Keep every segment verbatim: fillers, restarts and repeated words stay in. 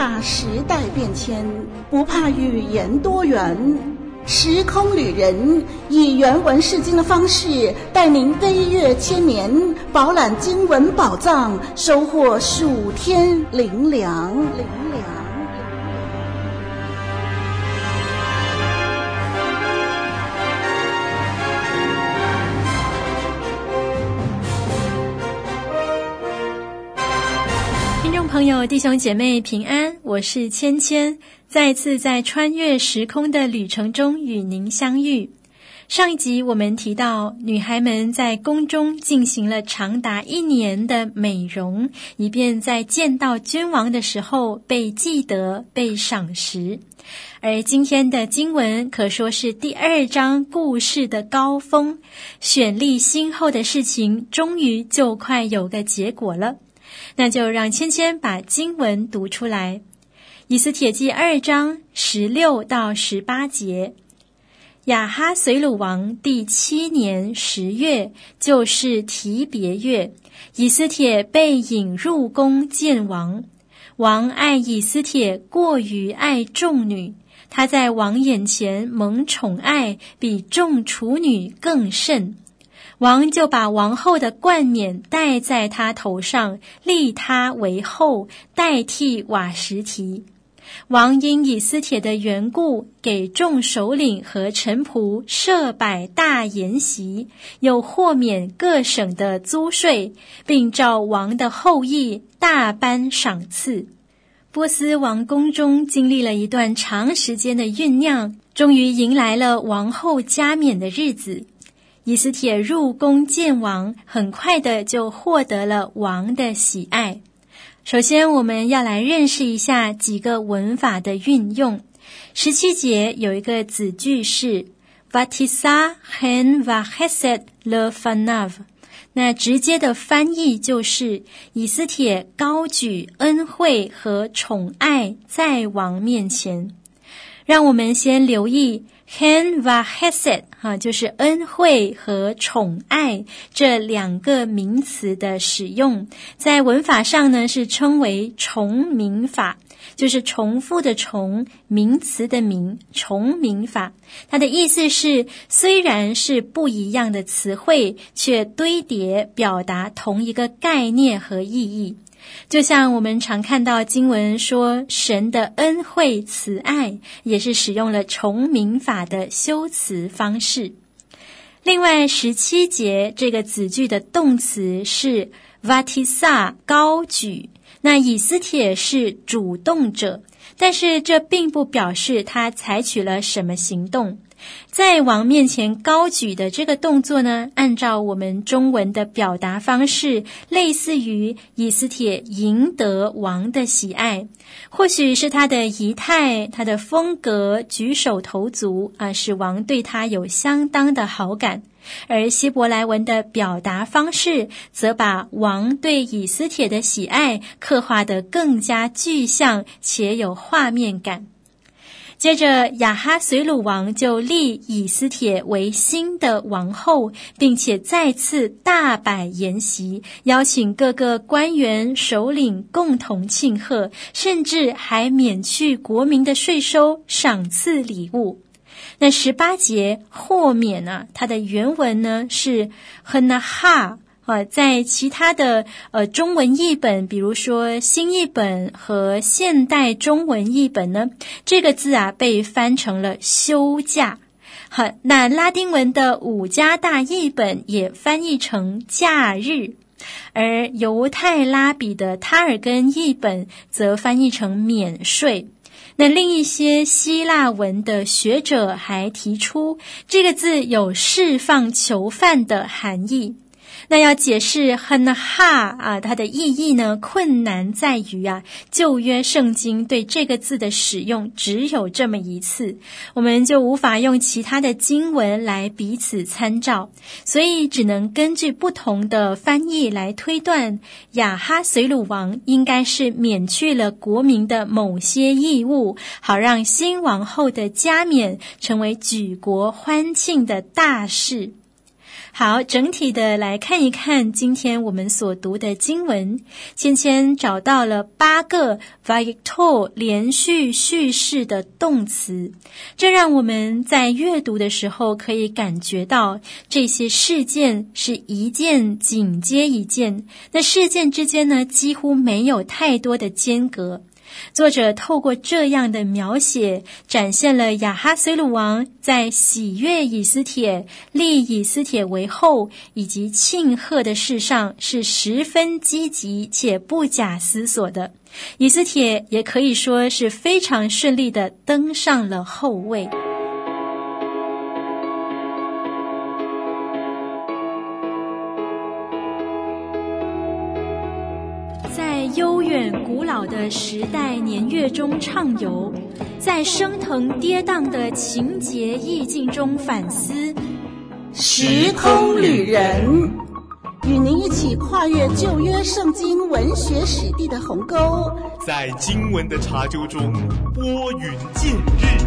怕时代变迁，不怕语言多元。时空旅人以原文释经的方式，带您飞越千年，饱览经文宝藏，收获数天灵粮。灵粮。 朋友弟兄姐妹平安，我是芊芊，再次在穿越时空的旅程中与您相遇。上一集我们提到，女孩们在宫中进行了长达一年的美容，以便在见到君王的时候被记得、被赏识。而今天的经文可说是第二章故事的高峰，选立新后的事情终于就快有个结果了。那就让芊芊把经文读出来。以斯帖记二章十六到十八节。亚哈随鲁王第七年十月，就是提别月，以斯帖被引入宫见王。王爱以斯帖过于爱众女，她在王眼前蒙宠爱，比众处女更甚。王就把王后的冠冕戴在他头上，立他为后，代替瓦实提。王因以斯帖的缘故，给众首领和臣仆设摆大筵席，又豁免各省的租税，并照王的后意大颁赏赐。波斯王宫中经历了一段长时间的酝酿，终于迎来了王后加冕的日子。以斯帖入宫见王，很快的就获得了王的喜爱。首先我们要来认识一下几个文法的运用。十七节有一个子句是 Vatisa hen vahesed lefanav， 那直接的翻译就是以斯帖高举恩惠和宠爱在王面前。让我们先留意hen vahesed， 哈，就是恩惠和宠爱这两个名词的使用，在文法上呢是称为重名法，就是重复的重，名词的名，重名法。它的意思是，虽然是不一样的词汇，却堆叠表达同一个概念和意义。就像我们常看到经文说神的恩惠慈爱，也是使用了重名法的修辞方式。另外十七节这个子句的动词是 vatisa 高举，那以斯帖是主动者，但是这并不表示他采取了什么行动。在王面前高举的这个动作呢，按照我们中文的表达方式，类似于以斯帖赢得王的喜爱，或许是他的仪态、他的风格、举手投足啊，使王对他有相当的好感。而希伯来文的表达方式则把王对以斯帖的喜爱刻画得更加具象且有画面感。接着亚哈随鲁王就立以斯帖为新的王后，并且再次大摆筵席，邀请各个官员首领共同庆贺，甚至还免去国民的税收，赏赐礼物。那十八节豁免啊，它的原文呢是 hanaha啊，在其他的呃中文译本，比如说新译本和现代中文译本呢，这个字啊被翻成了休假。好，那拉丁文的五加大译本也翻译成假日，而犹太拉比的他尔根译本则翻译成免税。那另一些希腊文的学者还提出，这个字有释放囚犯的含义。那要解释 hanaha 啊，它的意义呢，困难在于啊，旧约圣经对这个字的使用只有这么一次，我们就无法用其他的经文来彼此参照，所以只能根据不同的翻译来推断，亚哈随鲁王应该是免去了国民的某些义务，好让新王后的加冕成为举国欢庆的大事。 好，整体的来看一看今天我们所读的经文，芊芊找到了八个 Victor 连续叙事的动词，这让我们在阅读的时候可以感觉到这些事件是一件紧接一件，那事件之间呢几乎没有太多的间隔。作者透过这样的描写，展现了亚哈随鲁王在喜悦以斯帖、立以斯帖为后以及庆贺的事上是十分积极且不假思索的。以斯帖也可以说是非常顺利地登上了后位。在悠远古老的时代年月中畅游，在升腾跌宕的情节意境中反思， 时空旅人与您一起跨越旧约圣经文学史地的鸿沟， 在经文的茶粥中拨云见日。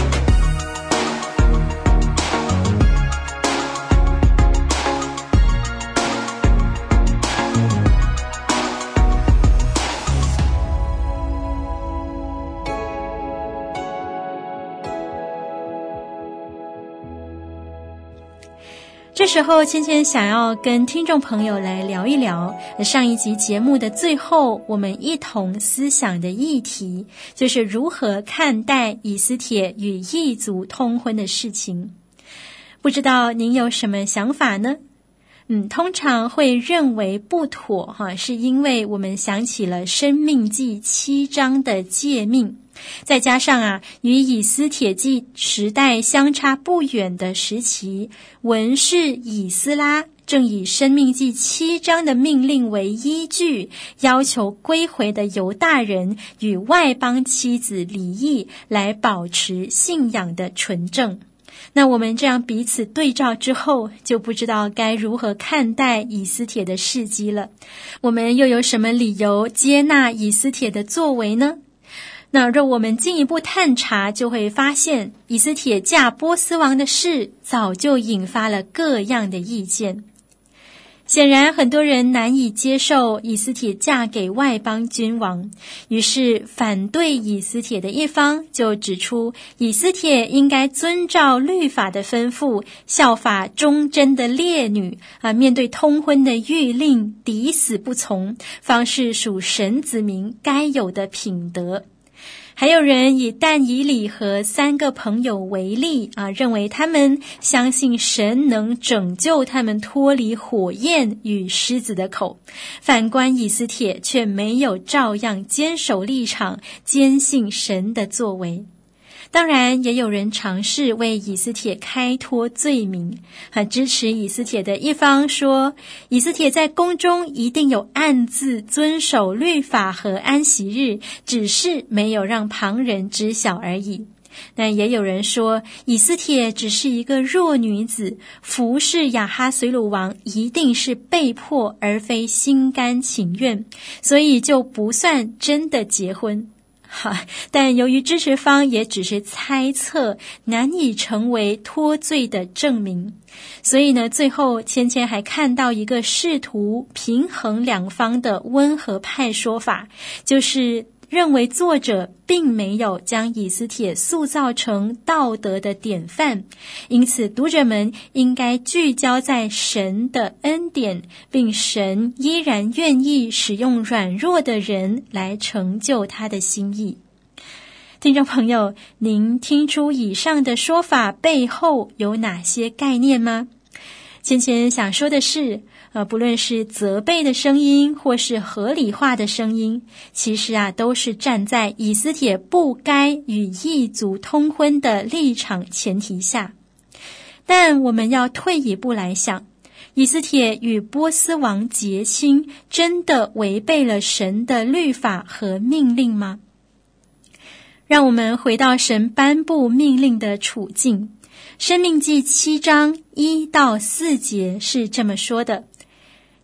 这时候芊芊想要跟听众朋友来聊一聊上一集节目的最后我们一同思想的议题，就是如何看待以斯帖与异族通婚的事情。不知道您有什么想法呢？嗯，通常会认为不妥哈，是因为我们想起了申命记七章的诫命，再加上啊，与以斯帖记时代相差不远的时期，文士以斯拉正以申命记七章的命令为依据，要求归回的犹大人与外邦妻子离异，来保持信仰的纯正。那我们这样彼此对照之后，就不知道该如何看待以斯帖的事迹了。我们又有什么理由接纳以斯帖的作为呢？那若我们进一步探查，就会发现以斯帖嫁波斯王的事早就引发了各样的意见。显然很多人难以接受以斯帖嫁给外邦君王，于是反对以斯帖的一方就指出，以斯帖应该遵照律法的吩咐，效法忠贞的烈女啊，面对通婚的谕令抵死不从，方是属神子民该有的品德。还有人以但以理和三个朋友为例啊，认为他们相信神能拯救他们脱离火焰与狮子的口，反观以斯帖却没有照样坚守立场，坚信神的作为。当然也有人尝试为以斯帖开脱罪名，很支持以斯帖的一方说，以斯帖在宫中一定有暗自遵守律法和安息日，只是没有让旁人知晓而已。那也有人说，以斯帖只是一个弱女子，服侍亚哈随鲁王一定是被迫而非心甘情愿，所以就不算真的结婚。哈，但由于支持方也只是猜测，难以成为脱罪的证明，所以呢，最后芊芊还看到一个试图平衡两方的温和派说法，就是认为作者并没有将以斯帖塑造成道德的典范，因此读者们应该聚焦在神的恩典，并神依然愿意使用软弱的人来成就他的心意。听众朋友，您听出以上的说法背后有哪些概念吗？芊芊想说的是，呃，不论是责备的声音或是合理化的声音，其实啊，都是站在以斯帖不该与异族通婚的立场前提下。但我们要退一步来想，以斯帖与波斯王结亲，真的违背了神的律法和命令吗？让我们回到神颁布命令的处境。申命记七章一到四节是这么说的：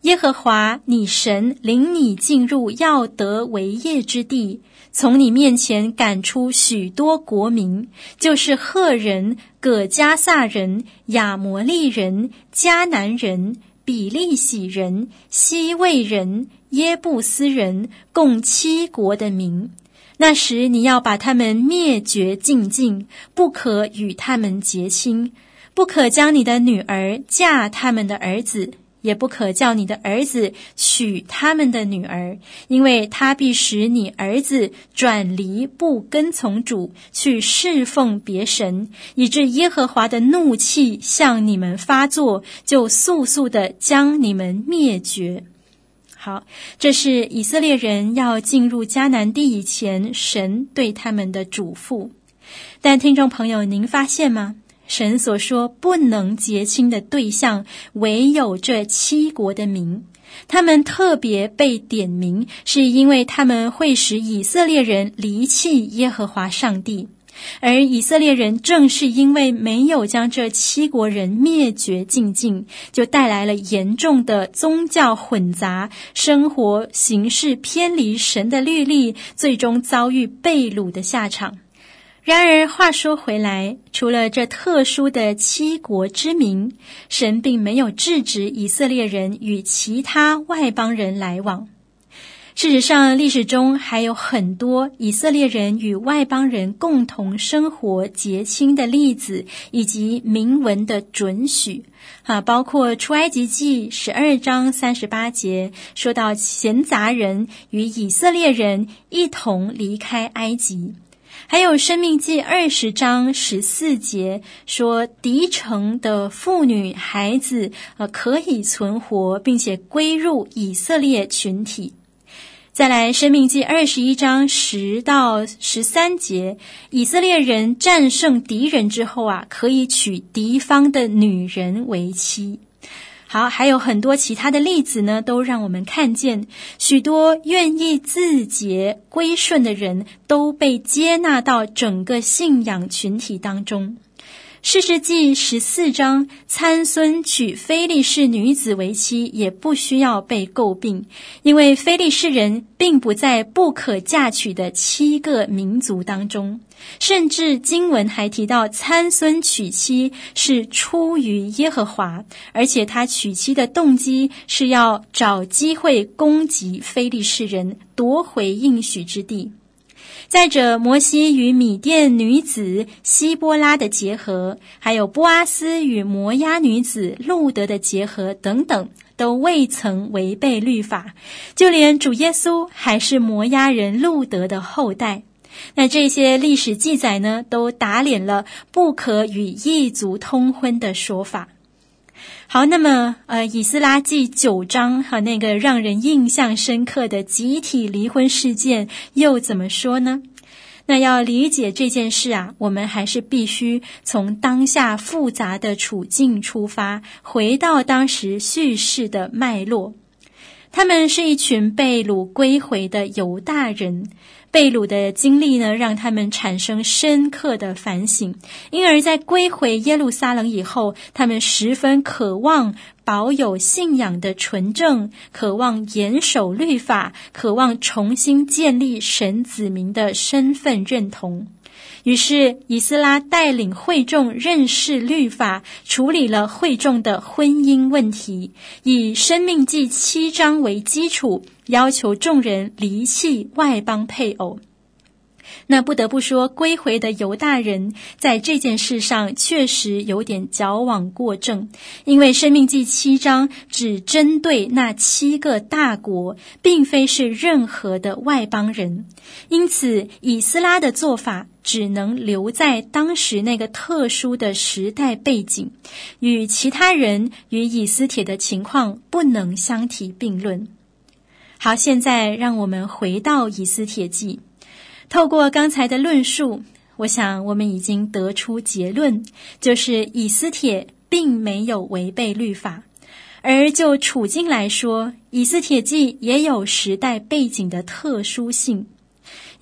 耶和华你神领你进入要得为业之地，从你面前赶出许多国民，就是赫人、葛加撒人、亚摩利人、迦南人、比利洗人、西魏人、耶布斯人，共七国的民。那时你要把他们灭绝尽尽，不可与他们结亲，不可将你的女儿嫁他们的儿子，也不可叫你的儿子娶他们的女儿，因为他必使你儿子转离不跟从主，去侍奉别神，以致耶和华的怒气向你们发作，就速速地将你们灭绝。好，这是以色列人要进入迦南地以前，神对他们的嘱咐。但听众朋友，您发现吗？神所说不能结亲的对象，唯有这七国的民。他们特别被点名，是因为他们会使以色列人离弃耶和华上帝。而以色列人正是因为没有将这七国人灭绝尽尽，就带来了严重的宗教混杂，生活形式偏离神的律例，最终遭遇被掳的下场。然而话说回来，除了这特殊的七国之民，神并没有制止以色列人与其他外邦人来往。事实上，历史中还有很多以色列人与外邦人共同生活结亲的例子，以及明文的准许啊，包括出埃及记十二章三十八节说到闲杂人与以色列人一同离开埃及，还有申命记二十章十四节说敌城的妇女孩子呃可以存活，并且归入以色列群体。再来申命记二十一章十到十三节，以色列人战胜敌人之后啊，可以娶敌方的女人为妻。好，还有很多其他的例子呢，都让我们看见许多愿意自洁归顺的人都被接纳到整个信仰群体当中。士师记十四章，参孙娶非利士女子为妻，也不需要被诟病，因为非利士人并不在不可嫁娶的七个民族当中。甚至经文还提到参孙娶妻是出于耶和华，而且他娶妻的动机是要找机会攻击非利士人，夺回应许之地。再者，摩西与米甸女子希波拉的结合，还有波阿斯与摩押女子路德的结合等等，都未曾违背律法。就连主耶稣还是摩押人路德的后代。那这些历史记载呢，都打脸了不可与异族通婚的说法。好，那么呃，以斯拉记九章和那个让人印象深刻的集体离婚事件又怎么说呢？那要理解这件事啊，我们还是必须从当下复杂的处境出发，回到当时叙事的脉络。他们是一群被掳归回的犹大人，被掳的经历呢，让他们产生深刻的反省，因而在归回耶路撒冷以后，他们十分渴望保有信仰的纯正，渴望严守律法，渴望重新建立神子民的身份认同。于是以斯拉带领会众认识律法，处理了会众的婚姻问题，以申命记七章为基础，要求众人离弃外邦配偶。那不得不说，归回的犹大人在这件事上确实有点矫枉过正，因为申命记七章只针对那七个大国，并非是任何的外邦人。因此以斯拉的做法只能留在当时那个特殊的时代背景，与其他人与以斯帖的情况不能相提并论。好，现在让我们回到以斯帖记。透过刚才的论述，我想我们已经得出结论，就是以斯帖并没有违背律法。而就处境来说，以斯帖记也有时代背景的特殊性。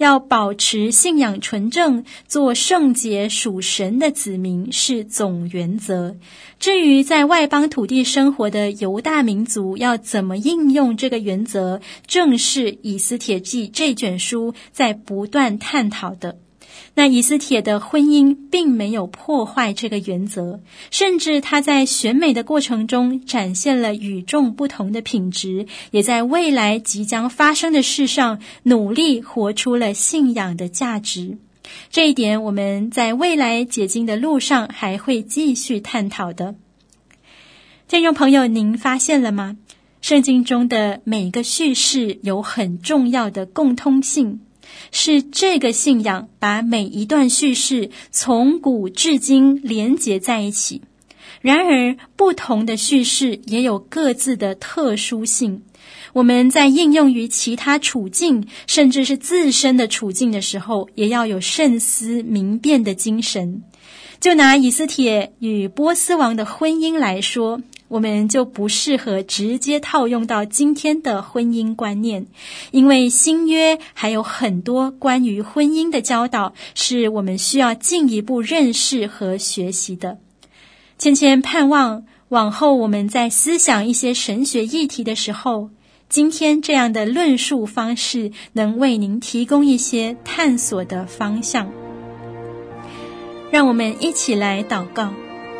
要保持信仰纯正，做圣洁属神的子民是总原则。至于在外邦土地生活的犹大民族要怎么应用这个原则，正是以斯帖记这卷书在不断探讨的。那以斯帖的婚姻并没有破坏这个原则，甚至他在选美的过程中展现了与众不同的品质，也在未来即将发生的事上努力活出了信仰的价值。这一点我们在未来解经的路上还会继续探讨的。听众朋友，您发现了吗？圣经中的每个叙事有很重要的共通性，是这个信仰把每一段叙事从古至今连结在一起。然而不同的叙事也有各自的特殊性，我们在应用于其他处境，甚至是自身的处境的时候，也要有慎思明辨的精神。就拿以斯帖与波斯王的婚姻来说，我们就不适合直接套用到今天的婚姻观念，因为新约还有很多关于婚姻的教导是我们需要进一步认识和学习的。芊芊盼望往后我们在思想一些神学议题的时候，今天这样的论述方式能为您提供一些探索的方向。让我们一起来祷告。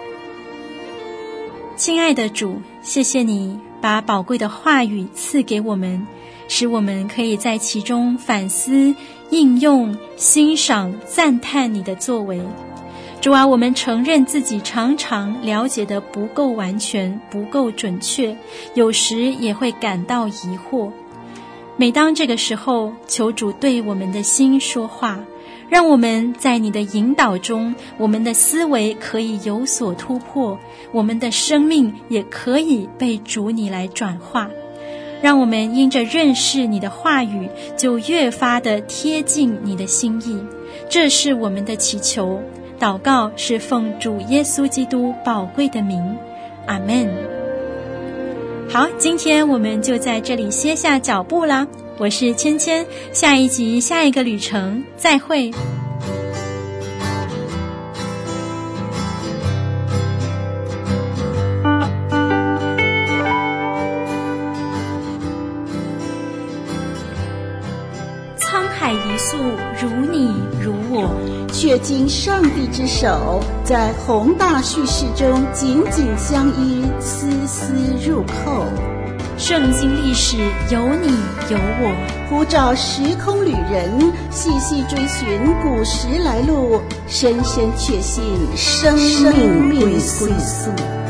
亲爱的主，谢谢你把宝贵的话语赐给我们，使我们可以在其中反思、应用、欣赏、赞叹你的作为。主啊，我们承认自己常常了解得不够完全，不够准确，有时也会感到疑惑。每当这个时候，求主对我们的心说话，让我们在你的引导中，我们的思维可以有所突破，我们的生命也可以被主你来转化。让我们因着认识你的话语，就越发的贴近你的心意。这是我们的祈求，祷告是奉主耶稣基督宝贵的名，阿们。好，今天我们就在这里歇下脚步啦。我是芊芊，下一集下一个旅程再会。沧海一粟，如你如我， 却经上帝之手，在宏大叙事中紧紧相依，丝丝入扣。 圣经历史有你有我， 呼召时空旅人细细追寻古时来路，深深确信生命归宿。